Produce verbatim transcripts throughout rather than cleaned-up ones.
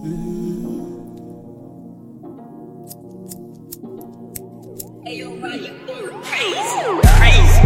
Hey, yo, man, you are crazy, crazy.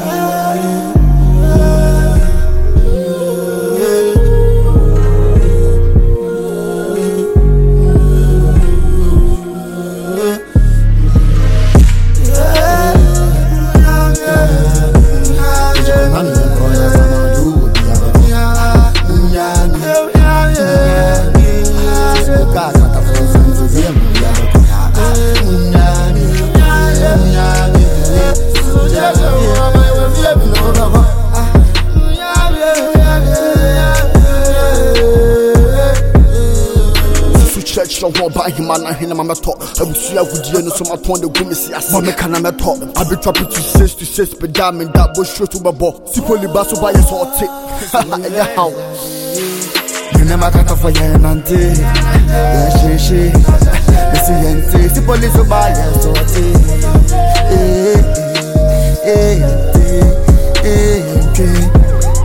Church of one by him and I hear my talk. I will see a good year, no so much on the women see us. Mama can I talk? I be trapping to six to six, but damn in that bush to my ball. Simply basso by a sort of how. You never got off for your auntie. Yeah, she, she. Missy and tea. Simply so by a sort of eh, eh, eh, eh, eh.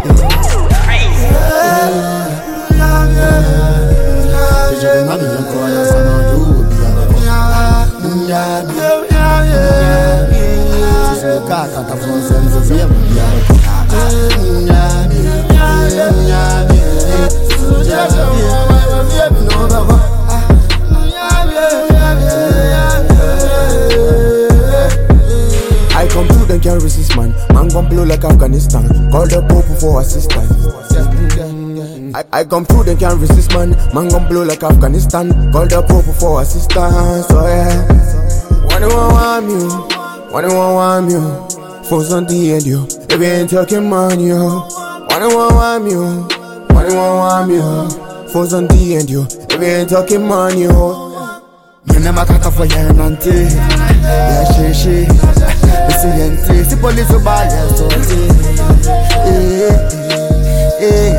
I come through then can't resist, man. Man gon' blow like Afghanistan. Call the Pope for assistance. I, I come through then can't resist, man. Man gon' blow like Afghanistan. Call the Pope for assistance. Oh yeah. When you want you, when you want you, phones on the end you. If you ain't talking money, you. When you want you, when you want you, phones on the end you. If you ain't talking money, you. You never cut off for your auntie. Yeah, she, she. Missy and tea. See police who buy your soul. Eh, eh,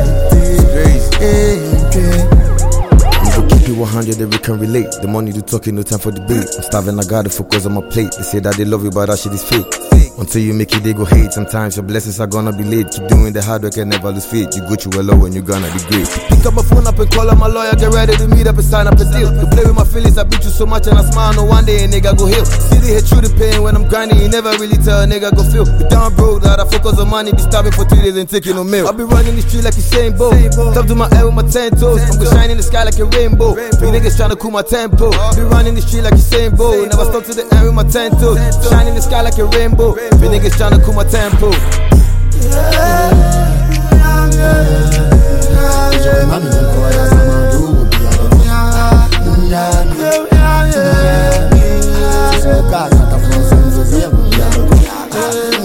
eh. one hundred that we can relate. The money to talking, no time for debate. I'm starving, I gotta focus on my plate. They say that they love you, but that shit is fake. Until you make it, they go hate. Sometimes your blessings are gonna be late. Keep doing the hard work and never lose faith. You go to a low and you're gonna be great. Pick up my phone up and call up my lawyer. Get ready to meet up and sign up a deal. To play with my feelings, I beat you so much and I smile. No one day a nigga go heal. See they hit through the pain when I'm grinding. You never really tell a nigga go feel. Be down broke, that I focus on money. Be starving for three days and taking no meal. I be running the street like a Usain Bolt. Top to my head with my ten toes. I'm gonna shine in the sky like a rainbow. Big niggas tryna cool my tempo. Be running the street like a Usain Bolt. Never stop to the end with my ten toes. Shine in the sky like a rainbow. Big niggas tryna cool my tempo.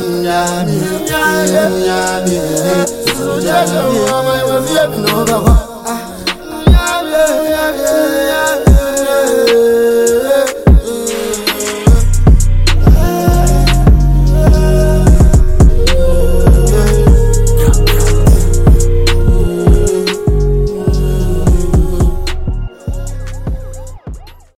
Yeah,